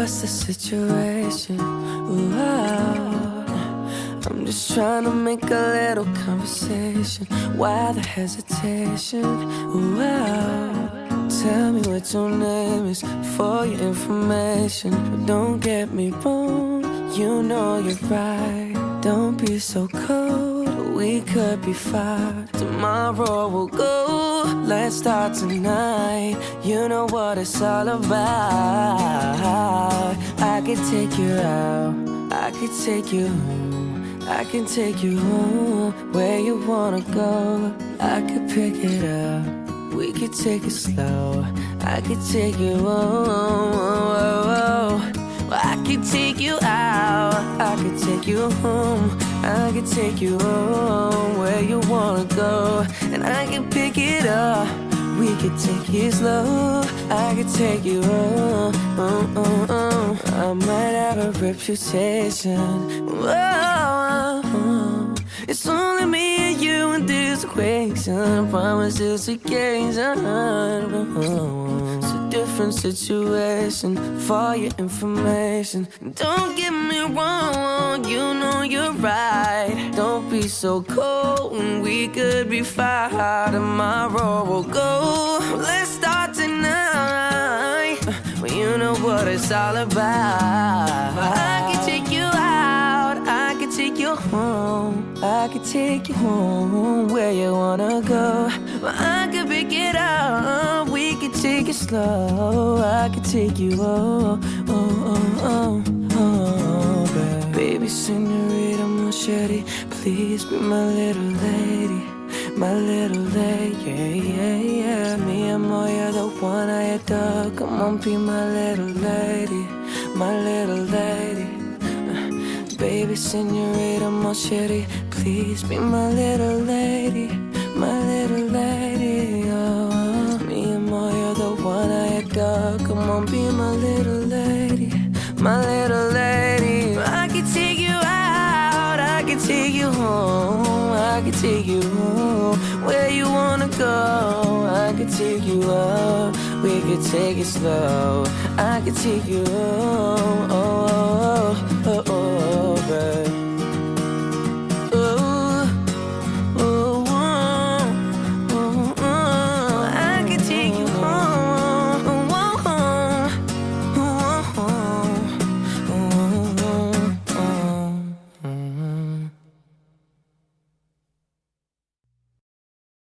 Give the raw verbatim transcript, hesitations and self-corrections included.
what's the situation? Ooh, oh. I'm just trying to make a little conversation. Why the hesitation? Ooh, oh. Tell me what your name is for your information. But don't get me wrong, you know you're right. Don't be so cold, we could be fine. Tomorrow we'll go, let's start tonight. You know what it's all about. I could take you out, I could take you home, I can take you home. Where you wanna go, I could pick it up. We could take it slow, I could take you home. I could take you out, I could take you home, I could take you home. Where you wanna go, and I can pick it up. We could take it slow, I could take you home. Oh, oh, oh. I might have a reputation. Whoa, it's only me and you in this equation. I promise it's occasion. It's a different situation for your information. Don't get me wrong, you know you're right. Don't be so cold, we could be fine. Tomorrow we'll go, let's start tonight. Well, you know what it's all about. I can take you out, I can take you home, I can take you home. Where you wanna go, well, I can pick it up. We can take it slow, I can take you oh, oh, oh, oh, oh, baby. Baby, senorita, machete, please be my little lady, my little lady, yeah, yeah, yeah. Me and Mo, you're the one I adore. Come on, be my little lady, my little lady. uh, Baby, senorita, machete, please be my little lady, my little lady, oh. Me and Mo, you're the one I adore. Come on, be my little lady, my little lady. I can take you out, I can take you home, I can take you home. Where you wanna go, I can take you up. We could take it slow, I can take you home. Oh, oh, oh, oh, oh, babe.